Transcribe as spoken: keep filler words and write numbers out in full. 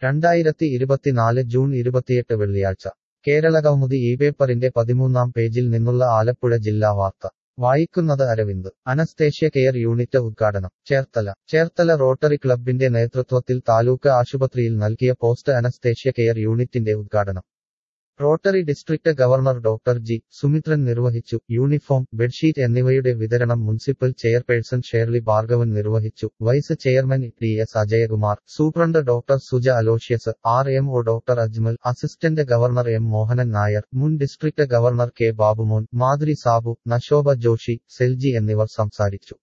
രണ്ടായിരത്തി ഇരുപത്തിനാല് ജൂൺ ഇരുപത്തിയെട്ട് വെള്ളിയാഴ്ച കേരളകൗമുദി ഈ പേപ്പറിന്റെ പതിമൂന്നാം പേജിൽ നിന്നുള്ള ആലപ്പുഴ ജില്ലാ വാർത്ത വായിക്കുന്നത് അരവിന്ദ് അനസ്തേഷ്യ കെയർ യൂണിറ്റ് ഉദ്ഘാടനം ചേർത്തല ചേർത്തല റോട്ടറി ക്ലബിന്റെ നേതൃത്വത്തിൽ താലൂക്ക് ആശുപത്രിയിൽ നൽകിയ പോസ്റ്റ് അനസ്തേഷ്യ കെയർ യൂണിറ്റിന്റെ ഉദ്ഘാടനം Rotary district governor doctor G Sumithran നിർവഹിച്ചു. യൂണിഫോം, ബെഡ്ഷീറ്റ് എന്നിവയുടെ വിതരണം മുനിസിപ്പൽ ചെയർപേഴ്സൺ ഷേർലി ഭാർഗവൻ നിർവഹിച്ചു. Vice chairman T S Ajayakumar, superintendent doctor Suja Aloysius, R M O doctor Ajmal, assistant governor M Mohanan Nair, മുൻ district governor K Babumon, Madhuri Sabu, നശോഭ ജോഷി, സെൽജി എന്നിവർ സംസാരിച്ചു.